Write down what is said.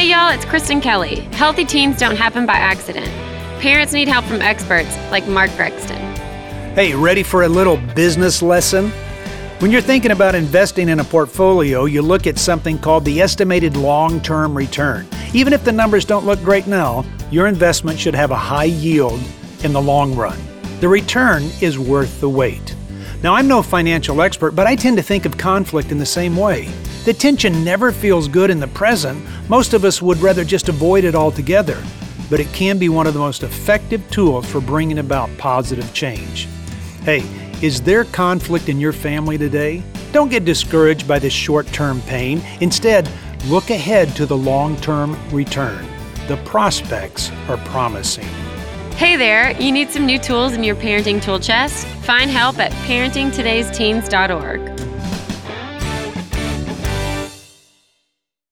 Hey y'all, it's Kristen Kelly. Healthy teens don't happen by accident. Parents need help from experts like Mark Grexton. Hey, ready for a little business lesson? When you're thinking about investing in a portfolio, you look at something called the estimated long-term return. Even if the numbers don't look great now, your investment should have a high yield in the long run. The return is worth the wait. Now, I'm no financial expert, but I tend to think of conflict in the same way. The tension never feels good in the present. Most of us would rather just avoid it altogether, but it can be one of the most effective tools for bringing about positive change. Hey, is there conflict in your family today? Don't get discouraged by this short-term pain. Instead, look ahead to the long-term return. The prospects are promising. Hey there, you need some new tools in your parenting tool chest? Find help at parentingtodaysteens.org.